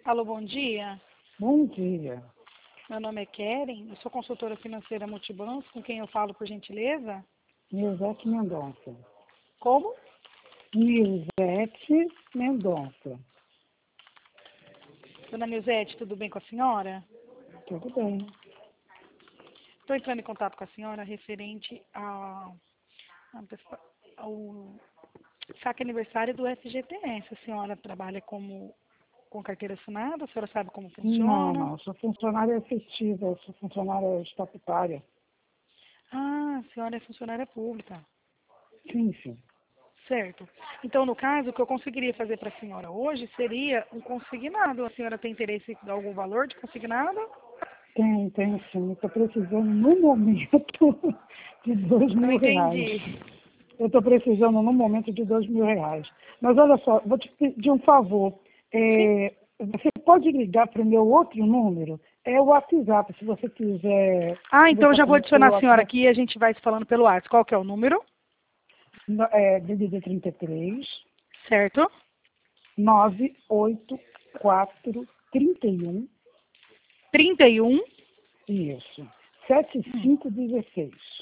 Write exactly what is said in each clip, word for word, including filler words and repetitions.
Alô, bom dia. Bom dia. Meu nome é Keren, eu sou consultora financeira Multibancos, com quem eu falo, por gentileza? Nilzete Mendonça. Como? Nilzete Mendonça. Dona Nilzete, tudo bem com a senhora? Tudo bem. Estou entrando em contato com a senhora referente ao, ao saque aniversário do F G T S. A senhora trabalha como, com carteira assinada? A senhora sabe como Não, funciona? não. Eu sou funcionária efetiva, eu sou funcionária estatutária. Ah, a senhora é funcionária pública. Sim, sim. Certo. Então, no caso, o que eu conseguiria fazer para a senhora hoje seria um consignado. A senhora tem interesse em algum valor de consignado? Tem, tem sim. Estou precisando, no momento, de dois Não mil reais. entendi. Eu estou precisando, no momento, de dois mil reais. Mas olha só, vou te pedir um favor. Sim. É, você pode ligar para o meu outro número? É o WhatsApp, se você quiser Ah, então eu conversar já vou comigo pelo adicionar a senhora WhatsApp. aqui e a gente vai se falando pelo WhatsApp. Qual que é o número? No- É D D D trinta e três, Certo? nove oito quatro, trinta e um, trinta e um. isso, sete cinco um seis.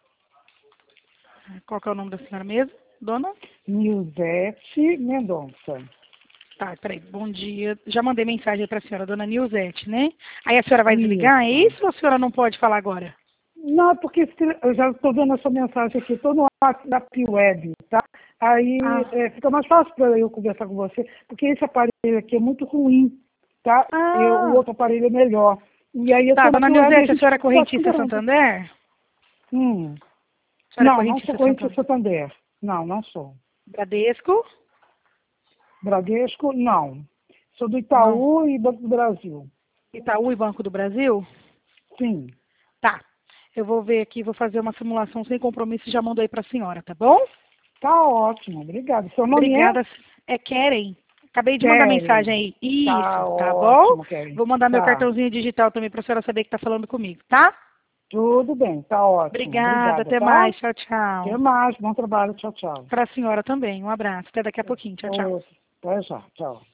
Qual que é o nome da senhora mesmo? Dona? Nilzete Mendonça. Tá, peraí. Bom dia. Já mandei mensagem para a senhora, dona Nilzete, né? Aí a senhora vai desligar, é Isso. isso ou a senhora não pode falar agora? Não, é porque se- eu já estou vendo a sua mensagem aqui, estou no WhatsApp web, tá? Aí Ah. é, fica mais fácil para eu conversar com você, porque esse aparelho aqui é muito ruim, tá? Eu, o Ah. outro aparelho é melhor. E aí eu Tá, estou na dona web e a Nilzete, a gente senhora é pode correntista conversar. Santander? Hum. A senhora é Não, não sou correntista correntista Santander? Santander. Não, não sou. Bradesco? Bradesco, não. Sou do Não. Itaú e Banco do Brasil. Itaú e Banco do Brasil? Sim. Tá. Eu vou ver aqui, vou fazer uma simulação sem compromisso e já mando aí para a senhora, tá bom? Tá ótimo, obrigado. Seu nome é? Obrigada. É Keren. Acabei de mandar mensagem Keren. aí. Tá Isso, tá bom? ótimo, Keren. Vou mandar meu Tá. cartãozinho digital também para a senhora saber que tá falando comigo, tá? Tudo bem, tá ótimo. Obrigada, Obrigada, até tá? mais. Tchau, tchau. Até mais. Bom trabalho. Tchau, tchau. Para a senhora também. Um abraço. Até daqui a pouquinho. Tchau, tchau. Outro. Até já. Tchau.